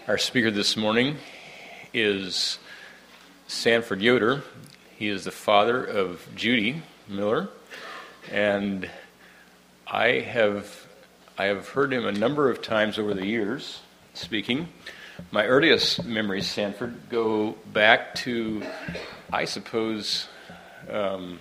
Our speaker this morning is Sanford Yoder. He is the father of Judy Miller, and I have heard him a number of times over the years speaking. My earliest memories, Sanford, go back to, I suppose, I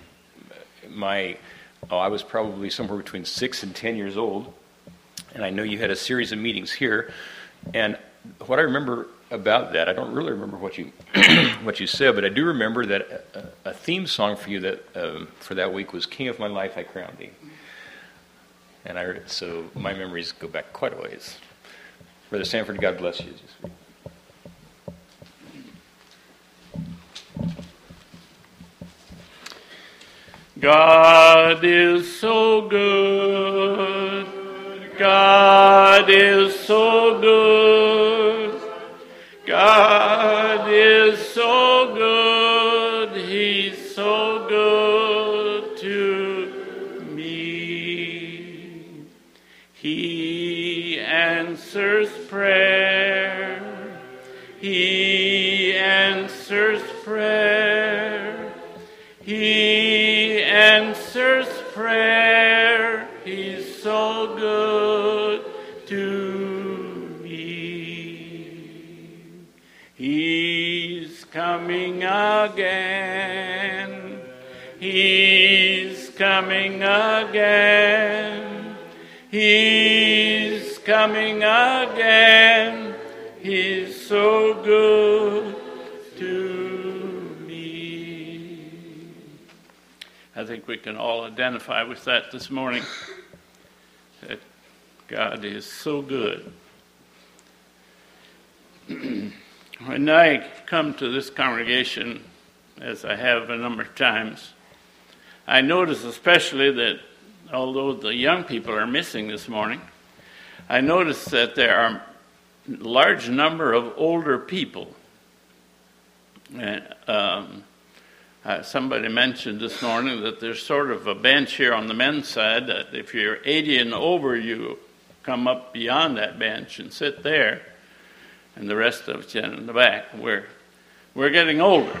was probably somewhere between 6 and 10 years old, and I know you had a series of meetings here, and what I remember about that, I don't really remember what you what you said, but I do remember that a theme song for you that for that week was "King of My Life, I Crown Thee," and so my memories go back quite a ways. Brother Sanford, God bless you. God is so good. God is so good. God is so good. He's so good to me. He answers prayer. He answers prayer. He answers prayer. He's so good to me. He's coming again. He's coming again. He's coming again. He's so good to me. I think we can all identify with that this morning, that God is so good. When I come to this congregation, as I have a number of times, I notice especially that although the young people are missing this morning, I notice that there are a large number of older people. Somebody mentioned this morning that there's sort of a bench here on the men's side that if you're 80 and over, you come up beyond that bench and sit there, and the rest of us in the back. We're getting older.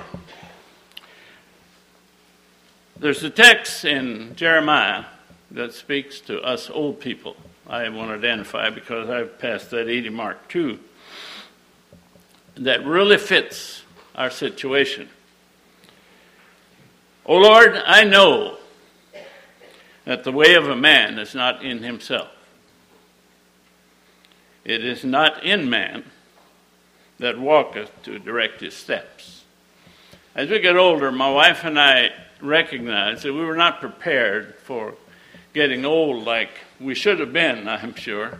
There's a text in Jeremiah that speaks to us old people. I want to identify because I've passed that 80 mark too. That really fits our situation. O Lord, I know that the way of a man is not in himself. It is not in man that walketh to direct his steps. As we get older, my wife and I recognize that we were not prepared for getting old like we should have been, I'm sure.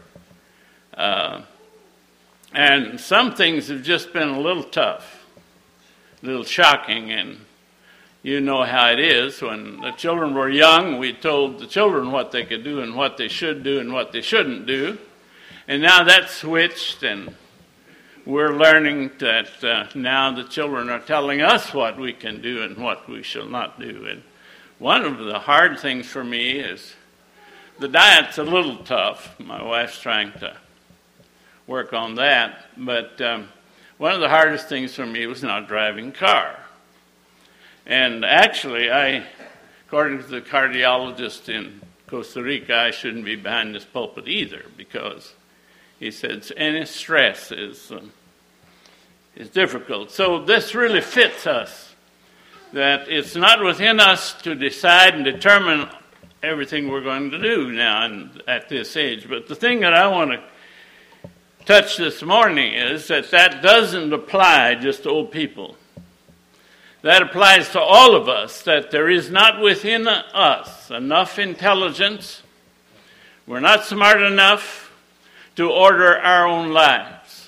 And some things have just been a little tough, a little shocking, and you know how it is. When the children were young, we told the children what they could do and what they should do and what they shouldn't do. And now that's switched, and we're learning that now the children are telling us what we can do and what we shall not do. And one of the hard things for me is the diet's a little tough. My wife's trying to work on that. But one of the hardest things for me was not driving a car. And actually, according to the cardiologist in Costa Rica, I shouldn't be behind this pulpit either, because he said any stress is difficult. So this really fits us, that it's not within us to decide and determine everything we're going to do now and at this age. But the thing that I want to touch this morning is that doesn't apply just to old people. That applies to all of us, that there is not within us enough intelligence. We're not smart enough to order our own lives.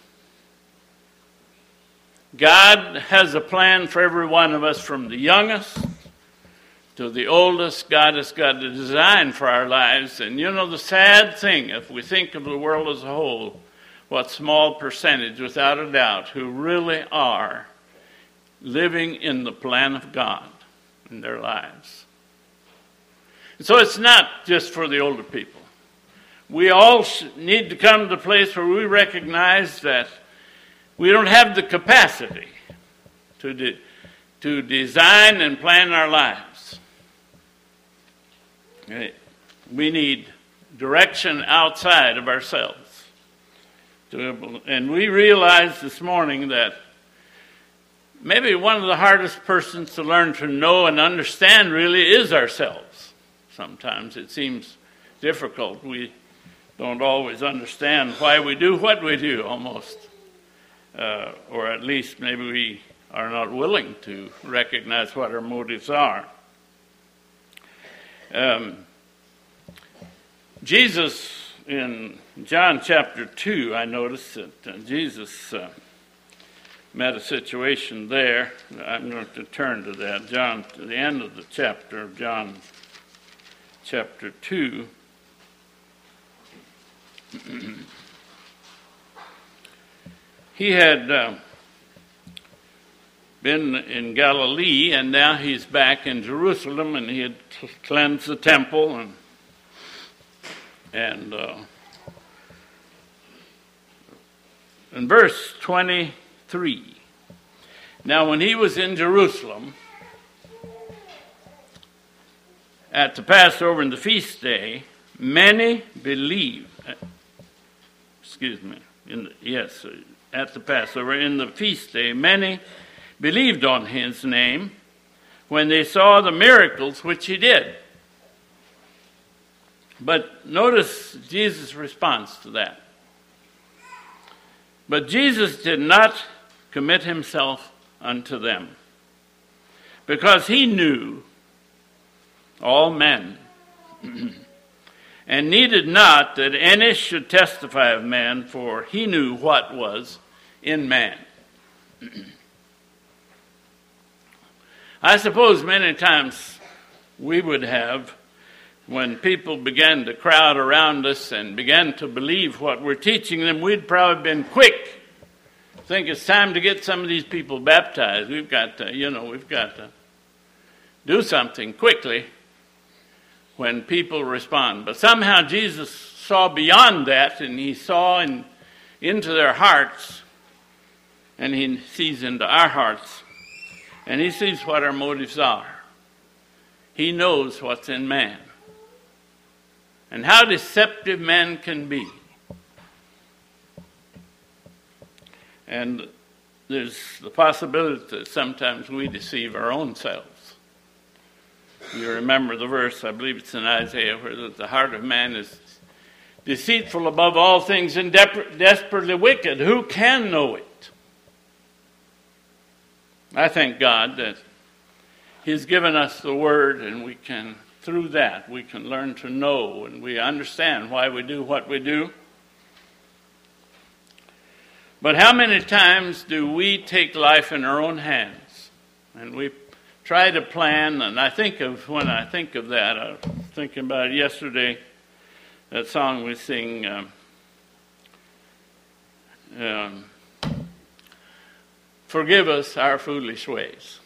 God has a plan for every one of us, from the youngest to the oldest. God has got a design for our lives. And you know the sad thing, if we think of the world as a whole, what small percentage, without a doubt, who really are living in the plan of God in their lives. And so it's not just for the older people. We all need to come to the place where we recognize that We don't have the capacity to design and plan our lives. We need direction outside of ourselves. And we realized this morning that maybe one of the hardest persons to learn to know and understand really is ourselves. Sometimes it seems difficult. We don't always understand why we do what we do, almost. Or at least maybe we are not willing to recognize what our motives are. Jesus, in John chapter 2, I noticed that Jesus met a situation there. I'm going to turn to that. John, to the end of the chapter of John chapter 2. He had been in Galilee, and now he's back in Jerusalem, and he had cleansed the temple, and in verse 23, now when he was in Jerusalem at the Passover and the feast day, many believed. At the Passover, in the feast day, many believed on his name when they saw the miracles which he did. But notice Jesus' response to that. But Jesus did not commit himself unto them, because he knew all men, and needed not that any should testify of man, for he knew what was in man. I suppose many times we would have, when people began to crowd around us and began to believe what we're teaching them, we'd probably been quick. Think it's time to get some of these people baptized. We've got to do something quickly when people respond. But somehow Jesus saw beyond that, and he saw into their hearts, and he sees into our hearts, and he sees what our motives are. He knows what's in man and how deceptive man can be. And there's the possibility that sometimes we deceive our own selves. You remember the verse, I believe it's in Isaiah, where the heart of man is deceitful above all things and desperately wicked. Who can know it? I thank God that he's given us the word, and we can, through that, we can learn to know, and we understand why we do what we do. But how many times do we take life in our own hands? And we try to plan, and when I think of that, I was thinking about it yesterday, that song we sing, forgive us our foolish ways.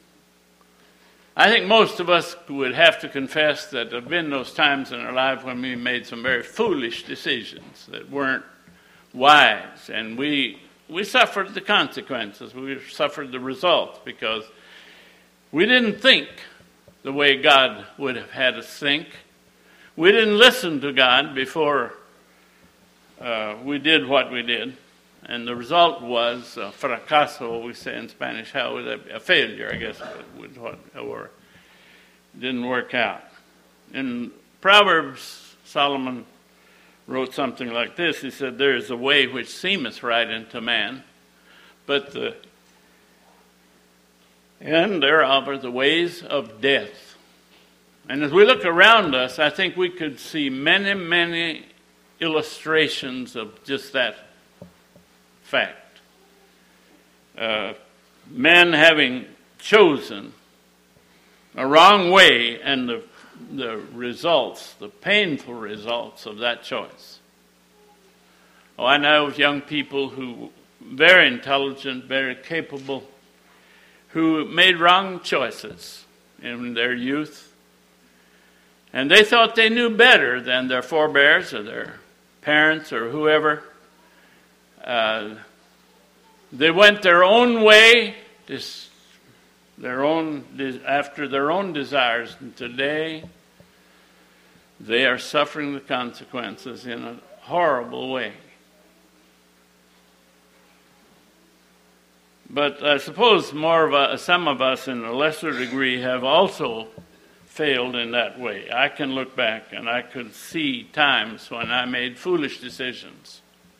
I think most of us would have to confess that there have been those times in our life when we made some very foolish decisions that weren't wise, and we suffered the consequences. We suffered the results because we didn't think the way God would have had us think. We didn't listen to God before we did what we did. And the result was fracaso, we say in Spanish, a failure, I guess, or didn't work out. In Proverbs, Solomon wrote something like this. He said, there is a way which seemeth right unto man, but the end thereof are the ways of death. And as we look around us, I think we could see many, many illustrations of just that fact. Men having chosen a wrong way, and the results, the painful results of that choice. Oh, I know of young people who very intelligent, very capable, who made wrong choices in their youth. And they thought they knew better than their forebears or their parents or whoever. They went their own way, after their own desires, and today they are suffering the consequences in a horrible way. But I suppose some of us in a lesser degree have also failed in that way. I can look back and I could see times when I made foolish decisions.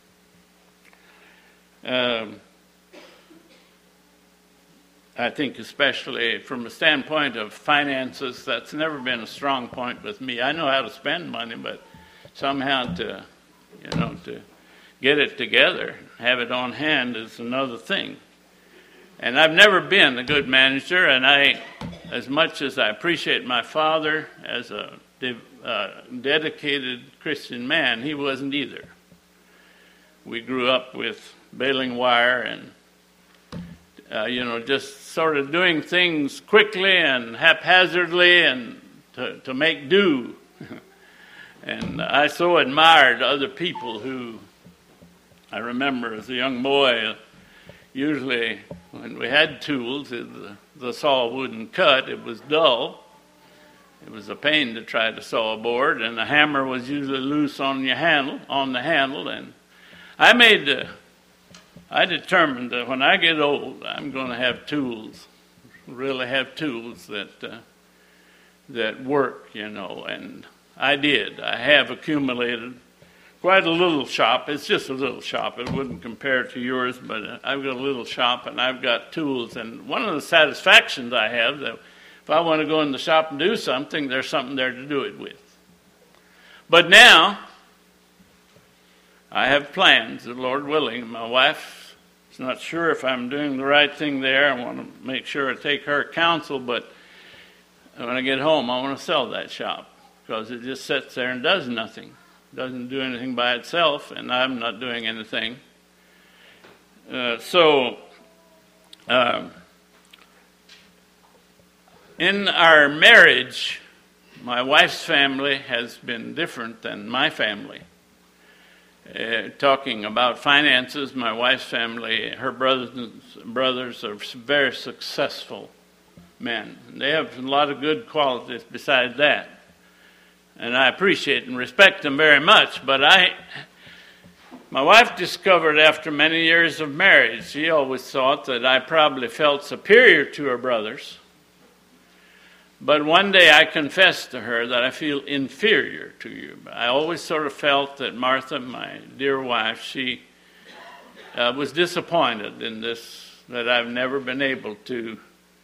I think especially from a standpoint of finances, that's never been a strong point with me. I know how to spend money, but somehow to get it together, have it on hand is another thing. And I've never been a good manager, and as much as I appreciate my father as a dedicated Christian man, he wasn't either. We grew up with baling wire and just sort of doing things quickly and haphazardly and to make do. And I so admired other people who, I remember as a young boy, usually when we had tools, the saw wouldn't cut. It was dull. It was a pain to try to saw a board, and the hammer was usually loose on the handle. And I determined that when I get old, I'm going to have tools, really have tools that work, and I did. I have accumulated quite a little shop. It's just a little shop. It wouldn't compare to yours, but I've got a little shop, and I've got tools. And one of the satisfactions I have, that if I want to go in the shop and do something, there's something there to do it with. But now, I have plans, the Lord willing. My wife is not sure if I'm doing the right thing there. I want to make sure I take her counsel, but when I get home, I want to sell that shop because it just sits there and does nothing. It doesn't do anything by itself, and I'm not doing anything. In our marriage, my wife's family has been different than my family. Talking about finances, my wife's family, her brothers are very successful men. They have a lot of good qualities besides that. And I appreciate and respect them very much. But my wife discovered after many years of marriage, she always thought that I probably felt superior to her brothers. But one day I confessed to her that I feel inferior to you. I always sort of felt that Martha, my dear wife, she was disappointed in this, that I've never been able to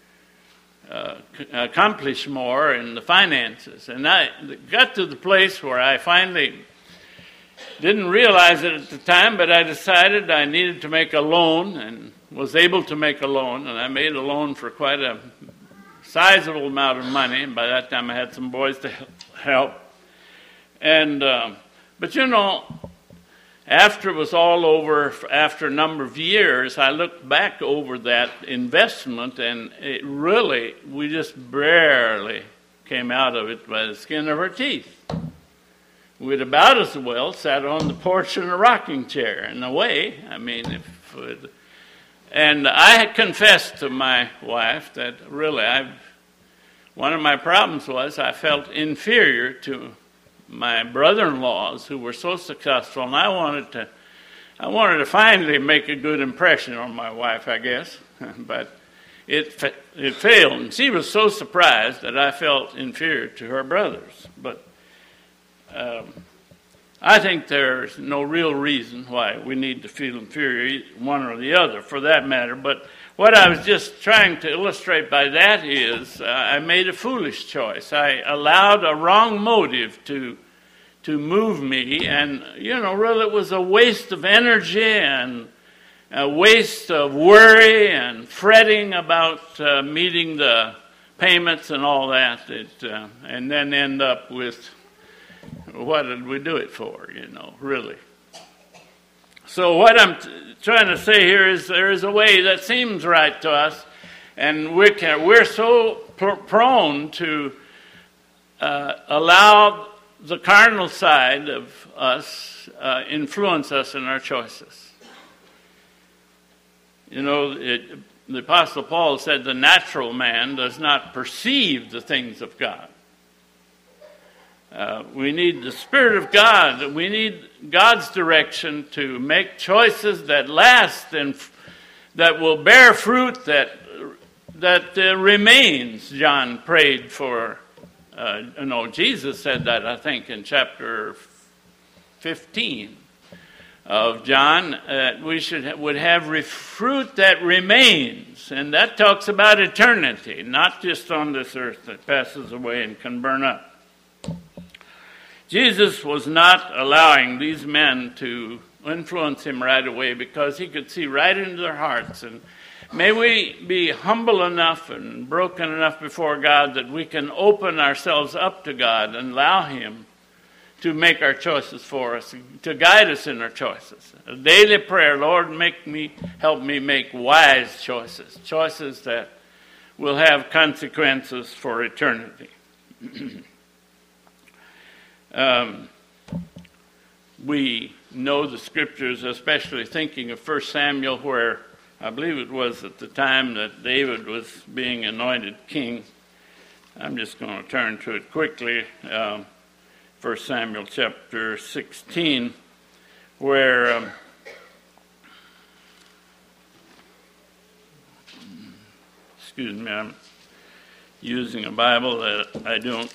accomplish more in the finances. And I got to the place where I finally didn't realize it at the time, but I decided I needed to make a loan and was able to make a loan. And I made a loan for quite a sizable amount of money. And by that time I had some boys to help. And but after it was all over, after a number of years, I looked back over that investment, and we just barely came out of it by the skin of our teeth. We'd about as well sat on the porch in a rocking chair, in a way. And I had confessed to my wife that really one of my problems was I felt inferior to my brother-in-laws who were so successful, and I wanted to finally make a good impression on my wife, I guess, but it failed. And she was so surprised that I felt inferior to her brothers. But I think there's no real reason why we need to feel inferior, one or the other, for that matter. But what I was just trying to illustrate by that is I made a foolish choice. I allowed a wrong motive to move me, and really it was a waste of energy and a waste of worry and fretting about meeting the payments and all that, and then end up with what did we do it for, really. So what I'm trying to say here is there is a way that seems right to us, and we're so prone to allow the carnal side of us influence us in our choices. The Apostle Paul said the natural man does not perceive the things of God. We need the Spirit of God. We need God's direction to make choices that last and that will bear fruit that remains. John prayed for, Jesus said that, I think, in chapter 15 of John, we would have fruit that remains. And that talks about eternity, not just on this earth that passes away and can burn up. Jesus was not allowing these men to influence him right away because he could see right into their hearts. And may we be humble enough and broken enough before God that we can open ourselves up to God and allow him to make our choices for us, to guide us in our choices. A daily prayer, Lord, help me make wise choices that will have consequences for eternity. We know the scriptures, especially thinking of 1 Samuel, where I believe it was at the time that David was being anointed king. I'm just going to turn to it quickly. 1 Samuel chapter 16, where I'm using a Bible that I don't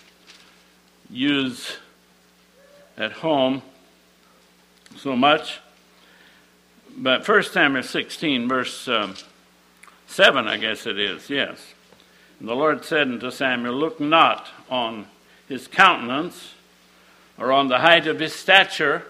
use at home so much. But 1 Samuel 16, verse 7, I guess it is, yes. And the Lord said unto Samuel, look not on his countenance or on the height of his stature,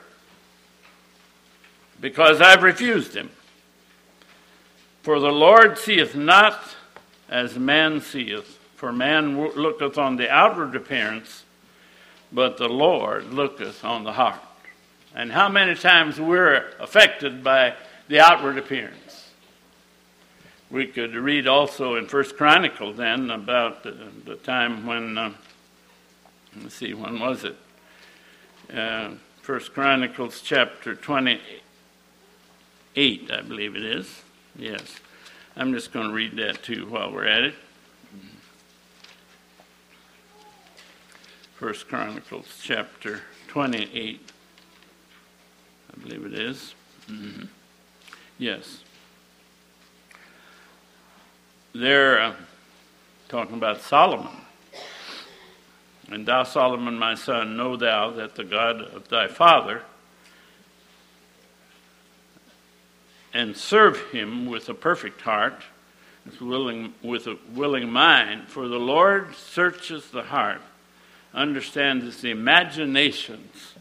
because I've refused him. For the Lord seeth not as man seeth, for man looketh on the outward appearance, but the Lord looketh on the heart. And how many times we're affected by the outward appearance? We could read also in 1 Chronicles then about the time when, when was it? 1 Chronicles chapter 28, I believe it is. Yes. I'm just going to read that too while we're at it. 1 Chronicles chapter 28, I believe it is. Mm-hmm. Yes. They're talking about Solomon. And thou, Solomon, my son, know thou that the God of thy father, and serve him with a perfect heart, with a willing mind. For the Lord searches the heart, understands the imaginations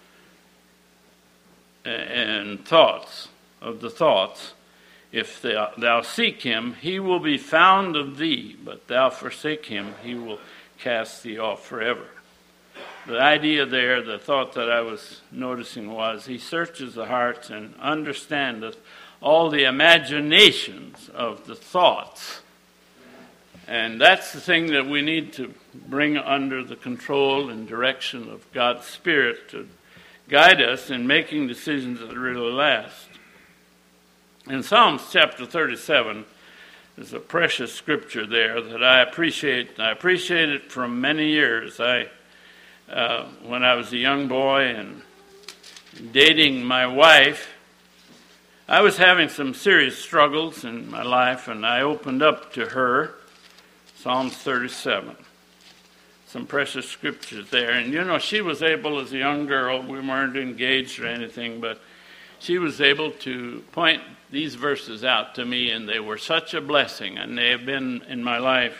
and thoughts of the thoughts. If thou seek him, he will be found of thee, but thou forsake him, he will cast thee off forever. The idea there, the thought that I was noticing was, he searches the hearts and understandeth all the imaginations of the thoughts. And that's the thing that we need to bring under the control and direction of God's Spirit to guide us in making decisions that really last. In Psalms chapter 37, there's a precious scripture there that I appreciate. I appreciate it from many years. When I was a young boy and dating my wife, I was having some serious struggles in my life, and I opened up to her Psalms 37. Some precious scriptures there. And she was able, as a young girl, we weren't engaged or anything, but she was able to point these verses out to me, and they were such a blessing, and they have been in my life.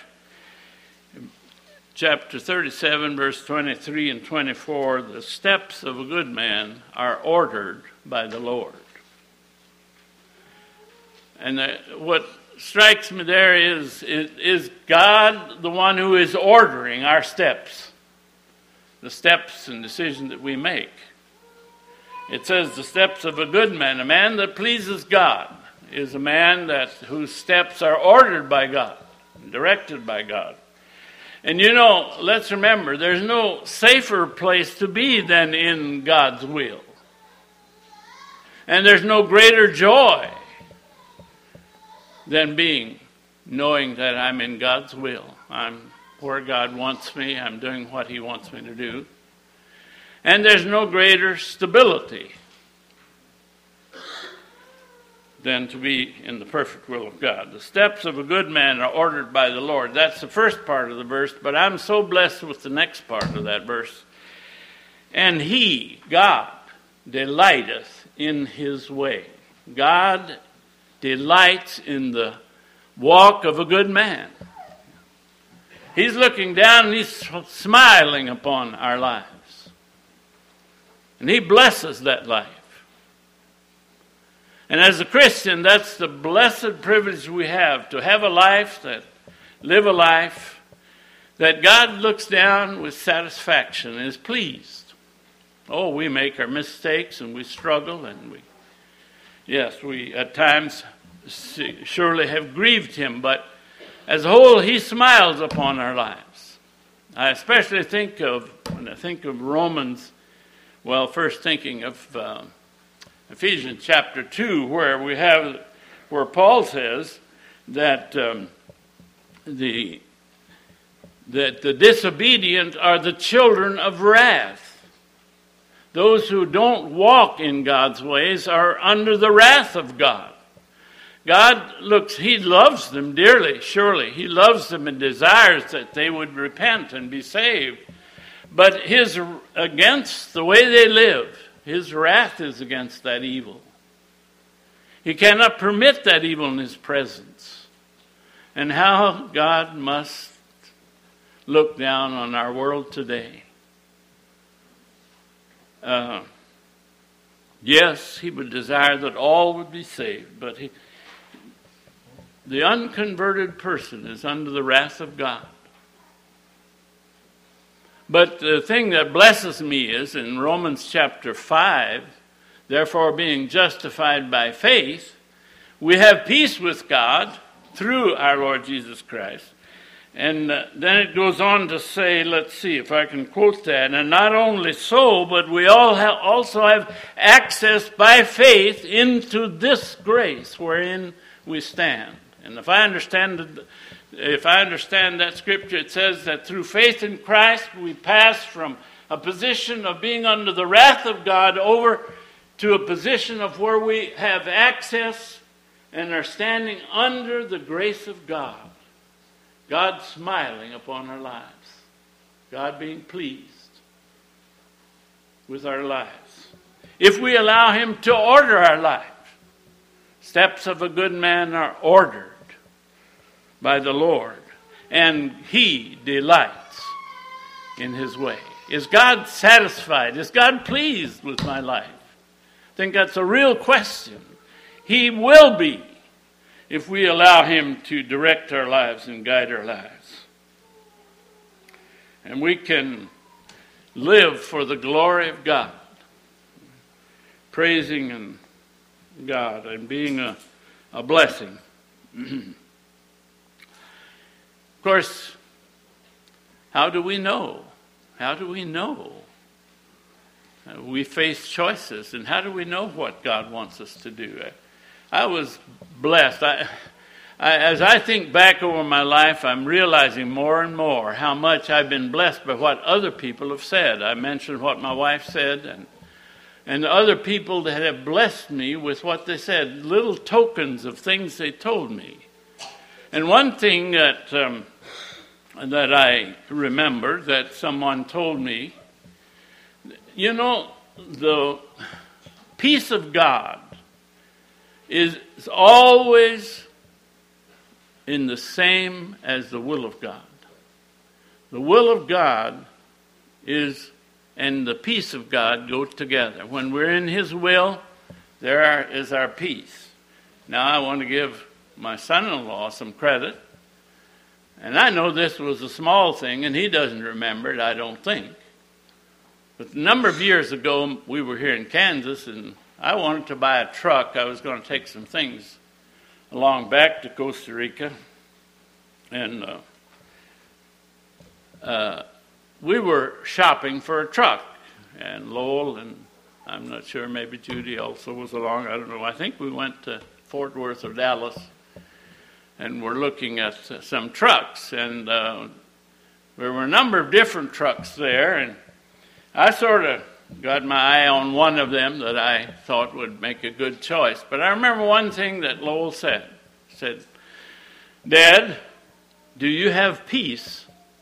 Chapter 37, verse 23 and 24, the steps of a good man are ordered by the Lord. And what strikes me there is God the one who is ordering our steps, the steps and decisions that we make. It says the steps of a good man, a man that pleases God, is a man whose steps are ordered by God, directed by God. And let's remember, there's no safer place to be than in God's will. And there's no greater joy than knowing that I'm in God's will. I'm where God wants me. I'm doing what he wants me to do. And there's no greater stability than to be in the perfect will of God. The steps of a good man are ordered by the Lord. That's the first part of the verse, but I'm so blessed with the next part of that verse. And he, God, delighteth in his way. God delights in the walk of a good man. He's looking down and he's smiling upon our lives. And he blesses that life. And as a Christian, that's the blessed privilege we have, to have a life live a life that God looks down with satisfaction and is pleased. Oh, we make our mistakes and we struggle and we at times surely have grieved him, but as a whole, he smiles upon our lives. I especially when I think of Romans, first thinking of Ephesians chapter 2, where Paul says that the disobedient are the children of wrath. Those who don't walk in God's ways are under the wrath of God. He loves them dearly, surely. He loves them and desires that they would repent and be saved. But against the way they live, his wrath is against that evil. He cannot permit that evil in his presence. And how God must look down on our world today. Yes, he would desire that all would be saved, but the unconverted person is under the wrath of God. But the thing that blesses me is in Romans chapter 5, therefore being justified by faith, we have peace with God through our Lord Jesus Christ. And then it goes on to say, let's see if I can quote that, and not only so, but we also have access by faith into this grace wherein we stand. And if I understand that scripture, it says that through faith in Christ, we pass from a position of being under the wrath of God over to a position of where we have access and are standing under the grace of God. God smiling upon our lives. God being pleased with our lives. If we allow him to order our life, steps of a good man are ordered by the Lord, and he delights in his way. Is God satisfied? Is God pleased with my life? I think that's a real question. He will be if we allow him to direct our lives and guide our lives. And we can live for the glory of God, praising God and being a blessing. Of course, how do we know? How do we know? We face choices, and how do we know what God wants us to do? I was blessed. As I think back over my life, I'm realizing more and more how much I've been blessed by what other people have said. I mentioned what my wife said, and other people that have blessed me with what they said, little tokens of things they told me. And one thing that I remember that someone told me, the peace of God is always in the same as the will of God. The will of God and the peace of God go together. When we're in his will, there is our peace. Now I want to give my son-in-law some credit. And I know this was a small thing, and he doesn't remember it, I don't think. But a number of years ago, we were here in Kansas, and I wanted to buy a truck. I was going to take some things along back to Costa Rica. And we were shopping for a truck. And Lowell, and I'm not sure, maybe Judy also was along. I don't know. I think we went to Fort Worth or Dallas. and we're looking at some trucks, and there were a number of different trucks there, and I sort of got my eye on one of them that I thought would make a good choice. But I remember one thing that Lowell said. He said, "Dad, do you have peace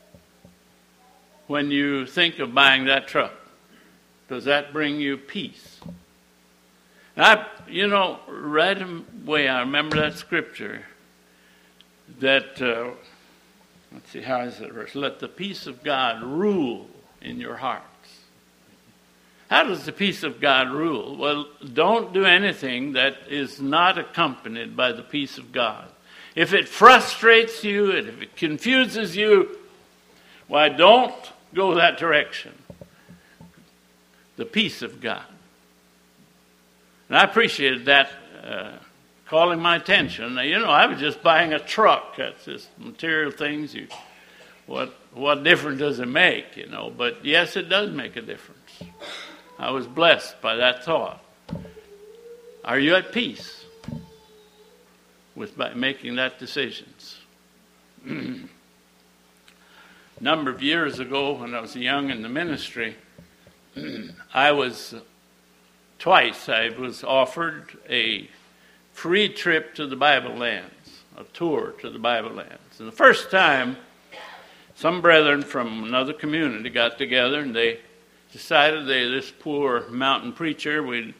when you think of buying that truck? Does that bring you peace?" And right away I remember that scripture that, let's see, how is it verse? "Let the peace of God rule in your hearts." How does the peace of God rule? Well, don't do anything that is not accompanied by the peace of God. If it frustrates you, and if it confuses you, why, don't go that direction. The peace of God. And I appreciated that calling my attention. Now, I was just buying a truck. That's just material things. What difference does it make, But yes, it does make a difference. I was blessed by that thought. Are you at peace with making that decisions? A number of years ago, when I was young in the ministry, I was offered a free trip to the Bible lands, a tour to the Bible lands. And the first time, some brethren from another community got together, and they decided this poor mountain preacher,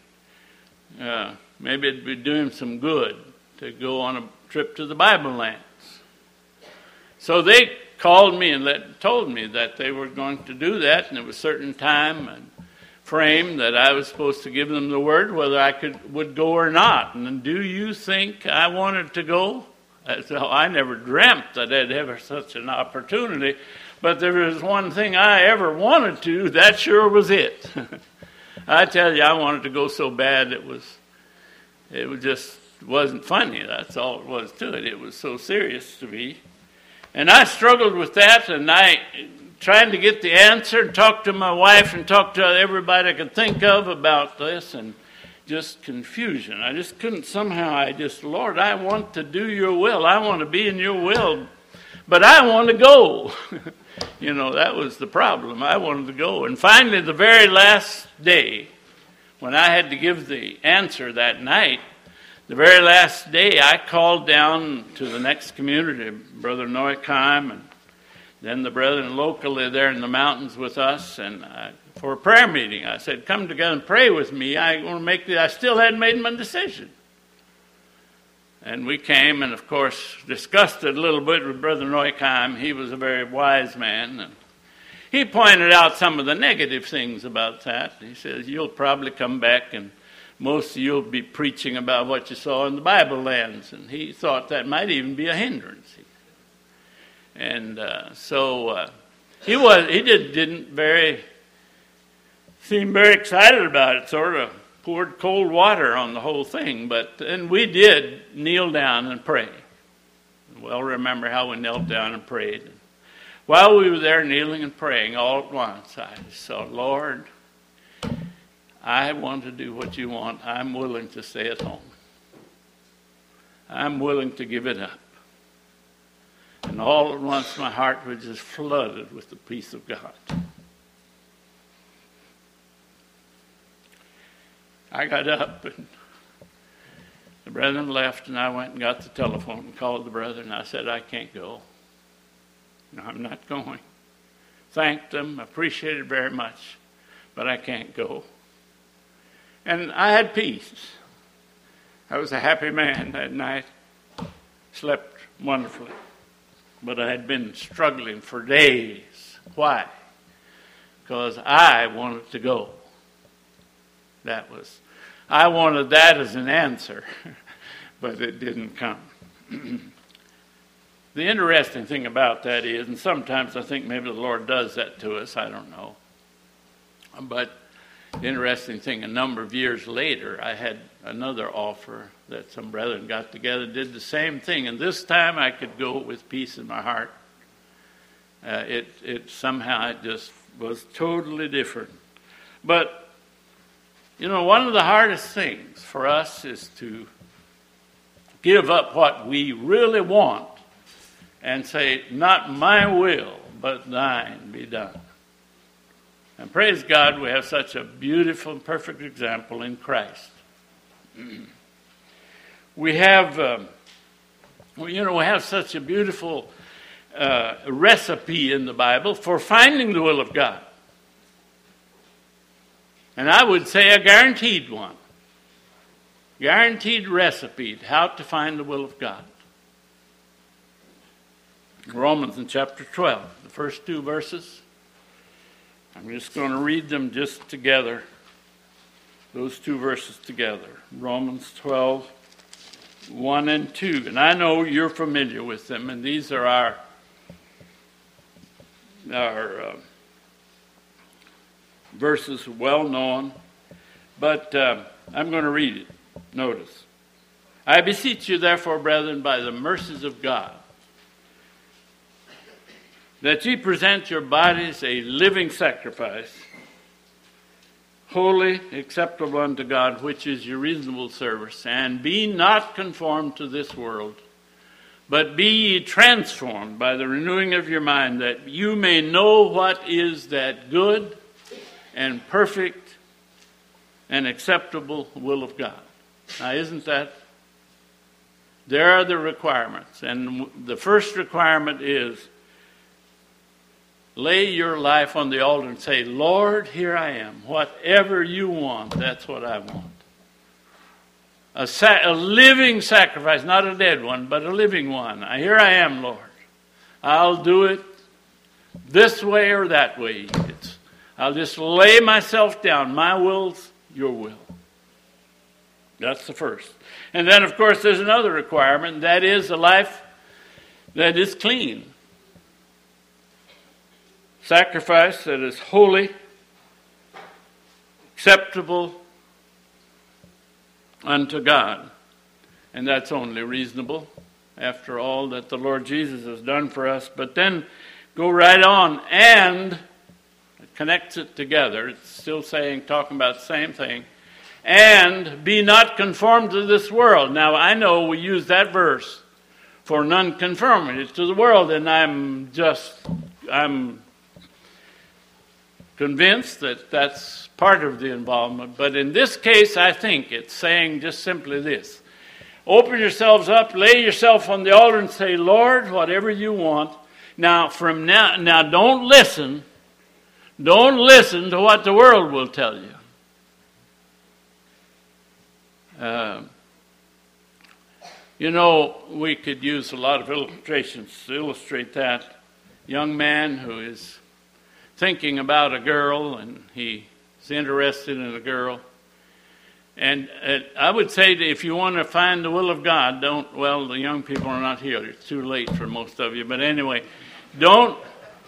maybe it'd be doing some good to go on a trip to the Bible lands. So they called me and told me that they were going to do that, and it was a certain time and frame that I was supposed to give them the word whether I would go or not. And do you think I wanted to go? So I never dreamt that I'd have such an opportunity. But there was one thing I ever wanted to, that sure was it. I tell you, I wanted to go so bad it just wasn't funny. That's all it was to it. It was so serious to me. And I struggled with that, and I trying to get the answer, and talk to my wife and talk to everybody I could think of about this, and just confusion. I just couldn't Lord, I want to do your will. I want to be in your will, but I want to go. That was the problem. I wanted to go. And finally, the very last day, when I had to give the answer that night, the very last day, I called down to the next community, Brother Neuheim, and then the brethren locally there in the mountains with us, and for a prayer meeting. I said, "Come together and pray with me. I still hadn't made my decision." And we came and, of course, discussed it a little bit with Brother Neuheim. He was a very wise man, and he pointed out some of the negative things about that. He says, "You'll probably come back and most of you'll be preaching about what you saw in the Bible lands." And he thought that might even be a hindrance. And so he didn't seem very excited about it, sort of poured cold water on the whole thing. And we did kneel down and pray. Well, remember how we knelt down and prayed. While we were there kneeling and praying, all at once I said, "Lord, I want to do what you want. I'm willing to stay at home. I'm willing to give it up." And all at once my heart was just flooded with the peace of God. I got up, and the brethren left, and I went and got the telephone and called the brethren. I said, "I can't go. No, I'm not going." Thanked them, appreciated it very much, but I can't go. And I had peace. I was a happy man that night, slept wonderfully. But I had been struggling for days. Why? Because I wanted to go. I wanted that as an answer, but it didn't come. The interesting thing about that is, and sometimes I think maybe the Lord does that to us, I don't know. But the interesting thing, a number of years later, I had another offer that some brethren got together, did the same thing, and this time I could go with peace in my heart. It somehow just was totally different. But, one of the hardest things for us is to give up what we really want and say, not my will, but thine be done. And praise God, we have such a beautiful and perfect example in Christ. We have, we have such a beautiful recipe in the Bible for finding the will of God. And I would say a guaranteed one. Guaranteed recipe how to find the will of God. Romans in chapter 12, the first 2 verses. I'm just going to read them just together. Those 2 verses together. Romans 12, 1 and 2. And I know you're familiar with them, and these are our verses well known. But I'm going to read it. Notice. I beseech you, therefore, brethren, by the mercies of God, that ye present your bodies a living sacrifice, holy, acceptable unto God, which is your reasonable service. And be not conformed to this world, but be ye transformed by the renewing of your mind, that you may know what is that good and perfect and acceptable will of God. Now, isn't that? There are the requirements. And the first requirement is, lay your life on the altar and say, Lord, here I am. Whatever you want, that's what I want. A living sacrifice, not a dead one, but a living one. Here I am, Lord. I'll do it this way or that way. I'll just lay myself down. My will's your will. That's the first. And then, of course, there's another requirement. That is a life that is clean. Sacrifice that is holy, acceptable unto God. And that's only reasonable after all that the Lord Jesus has done for us. But then go right on and it connects it together. It's still talking about the same thing. And be not conformed to this world. Now, I know we use that verse for non-conformity to the world, and I'm convinced that that's part of the involvement. But in this case, I think it's saying just simply this. Open yourselves up, lay yourself on the altar and say, Lord, whatever you want. Now, don't listen. Don't listen to what the world will tell you. We could use a lot of illustrations to illustrate that. Young man who is thinking about a girl, and he's interested in a girl. And I would say that if you want to find the will of God, the young people are not here. It's too late for most of you. But anyway, don't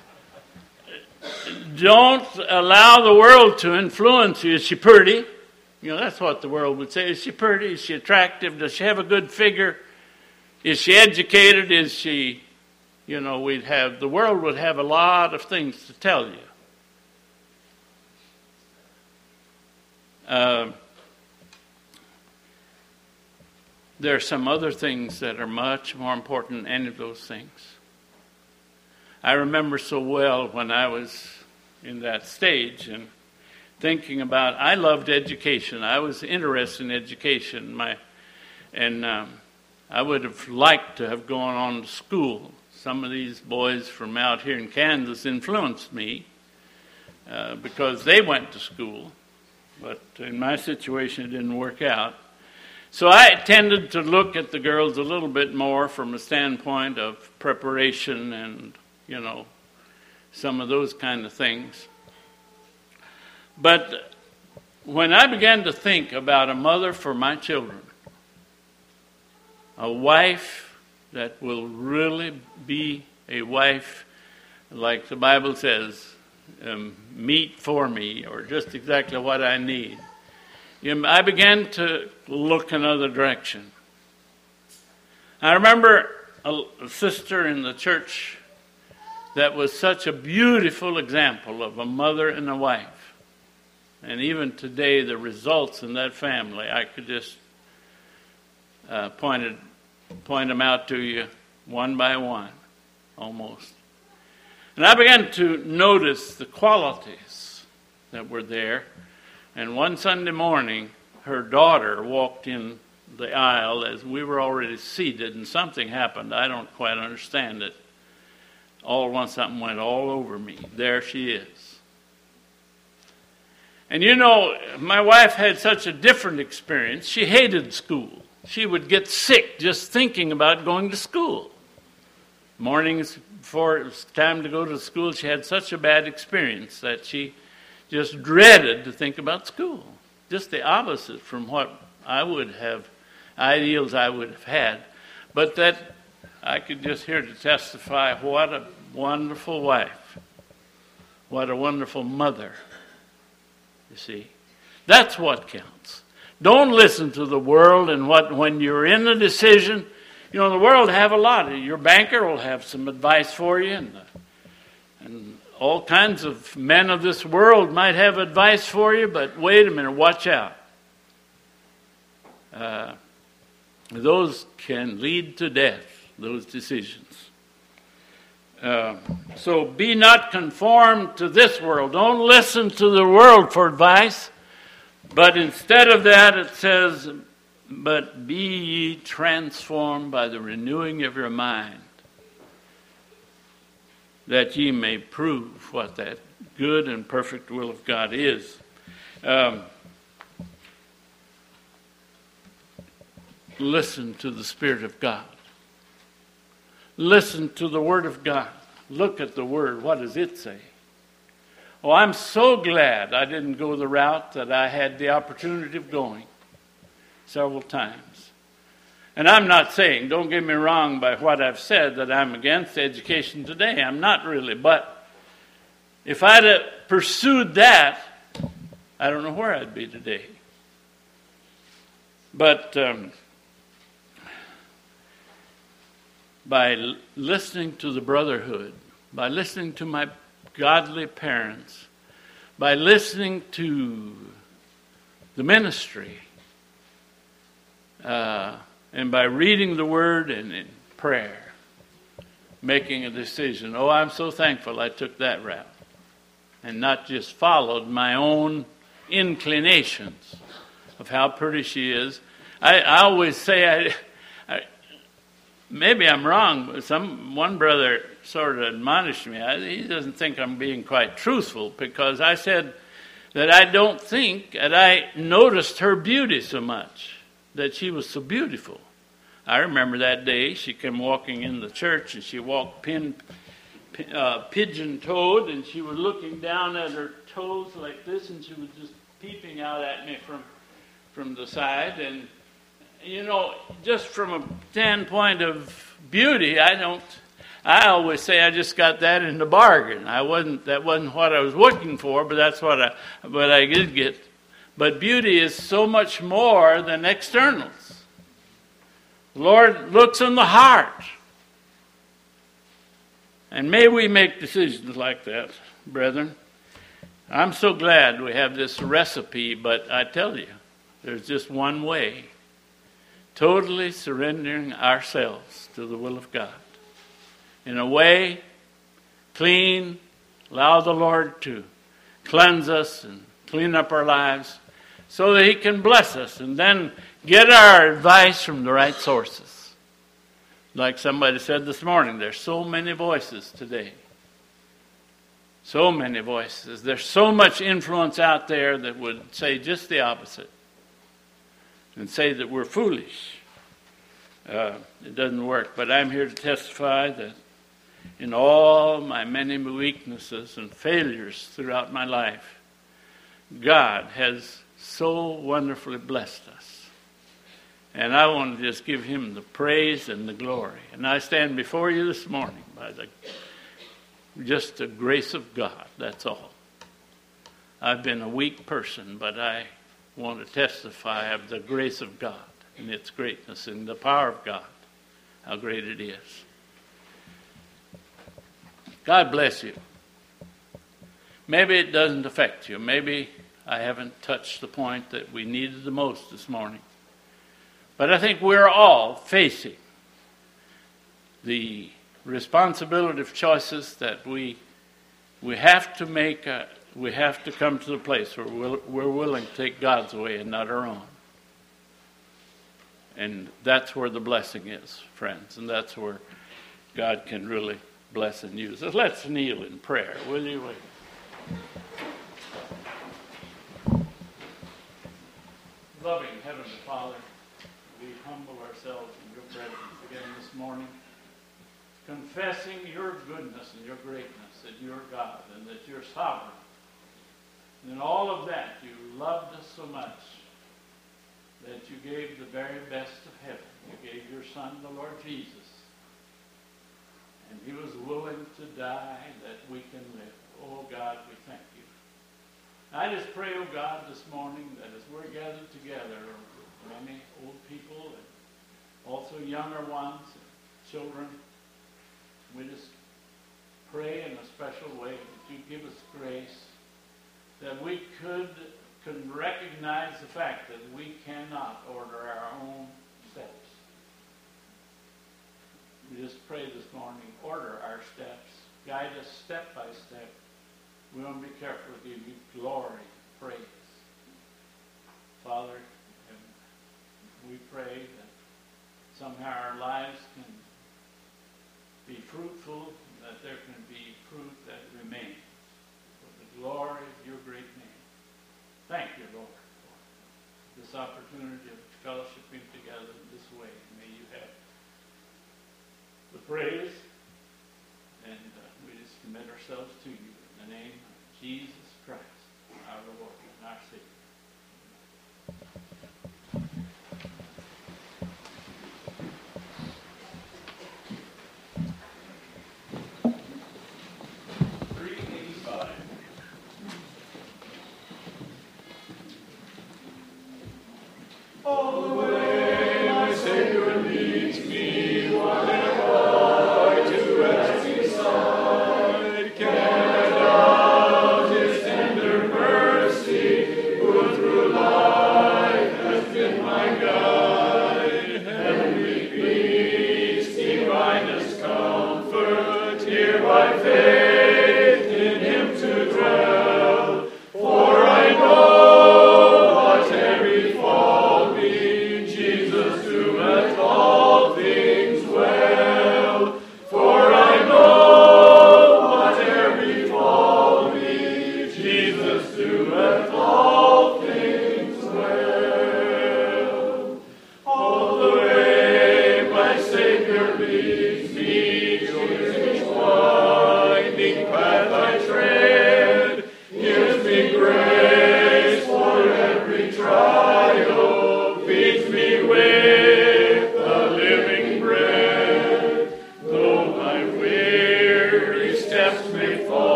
allow the world to influence you. Is she pretty? That's what the world would say. Is she pretty? Is she attractive? Does she have a good figure? Is she educated? Is she, the world would have a lot of things to tell you. There are some other things that are much more important than any of those things. I remember so well when I was in that stage and thinking about, I loved education. I was interested in education. I would have liked to have gone on to school. Some of these boys from out here in Kansas influenced me because they went to school. But in my situation, it didn't work out. So I tended to look at the girls a little bit more from a standpoint of preparation and, some of those kind of things. But when I began to think about a mother for my children, a wife that will really be a wife, like the Bible says, meet for me, or just exactly what I need, I began to look another direction. I remember a sister in the church that was such a beautiful example of a mother and a wife. And even today, the results in that family, I could just point it point them out to you one by one, almost. And I began to notice the qualities that were there. And one Sunday morning, her daughter walked in the aisle as we were already seated, and something happened. I don't quite understand it. All at once, something went all over me. There she is. And you know, my wife had such a different experience. She hated school. She would get sick just thinking about going to school. Mornings before it was time to go to school, she had such a bad experience that she just dreaded to think about school. Just the opposite from what I would have, ideals I would have had. But that I could just hear to testify, what a wonderful wife. What a wonderful mother. You see, that's what counts. Don't listen to the world and when you're in a decision. You know, the world have a lot. Your banker will have some advice for you, and all kinds of men of this world might have advice for you, but wait a minute, watch out. Those can lead to death, those decisions. So be not conformed to this world. Don't listen to the world for advice. But instead of that, it says, but be ye transformed by the renewing of your mind, that ye may prove what that good and perfect will of God is. Listen to the Spirit of God. Listen to the Word of God. Look at the Word. What does it say? Oh, I'm so glad I didn't go the route that I had the opportunity of going several times. And I'm not saying, don't get me wrong by what I've said, that I'm against education today. I'm not really. But if I'd have pursued that, I don't know where I'd be today. But by listening to the brotherhood, by listening to my godly parents, by listening to the ministry, and by reading the Word and in prayer, making a decision. Oh, I'm so thankful I took that route and not just followed my own inclinations of how pretty she is. I always say, maybe I'm wrong, but one brother sort of admonished me. He doesn't think I'm being quite truthful, because I said that I don't think that I noticed her beauty so much, that she was so beautiful. I remember that day she came walking in the church, and she walked pigeon-toed, and she was looking down at her toes like this, and she was just peeping out at me from the side. And you know, just from a standpoint of beauty, I always say I just got that in the bargain. That wasn't what I was looking for, but that's what I did get. But beauty is so much more than externals. The Lord looks in the heart. And may we make decisions like that, brethren. I'm so glad we have this recipe, but I tell you, there's just one way. Totally surrendering ourselves to the will of God. In a way, clean, allow the Lord to cleanse us and clean up our lives so that He can bless us, and then get our advice from the right sources. Like somebody said this morning, there's so many voices today. So many voices. There's so much influence out there that would say just the opposite and say that we're foolish. It doesn't work. But I'm here to testify that in all my many weaknesses and failures throughout my life, God has so wonderfully blessed us. And I want to just give Him the praise and the glory. And I stand before you this morning by just the grace of God, that's all. I've been a weak person, but I want to testify of the grace of God and its greatness and the power of God, how great it is. God bless you. Maybe it doesn't affect you. Maybe I haven't touched the point that we needed the most this morning. But I think we're all facing the responsibility of choices that we have to make. We have to come to the place where we're willing to take God's way and not our own. And that's where the blessing is, friends. And that's where God can really bless and use us. Let's kneel in prayer, will you? Loving Heavenly Father, we humble ourselves in your presence again this morning, confessing your goodness and your greatness, that you're God and that you're sovereign. And in all of that, you loved us so much that you gave the very best of heaven. You gave your Son, the Lord Jesus. And he was willing to die that we can live. Oh, God, we thank you. I just pray, oh, God, this morning that as we're gathered together, many old people and also younger ones, and children, we just pray in a special way that you give us grace, that we can recognize the fact that we cannot order our own steps. We just pray this morning, order our steps, guide us step by step. We want to be careful to give you glory, praise. Father, we pray that somehow our lives can be fruitful, that there can be fruit that remains for the glory of your great name. Thank you, Lord, for this opportunity of fellowshipping together in this way. May you have the praise, and we just commit ourselves to you in the name of Jesus Christ, our Lord and our Savior.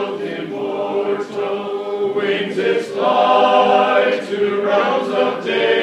Its flight to realms of day.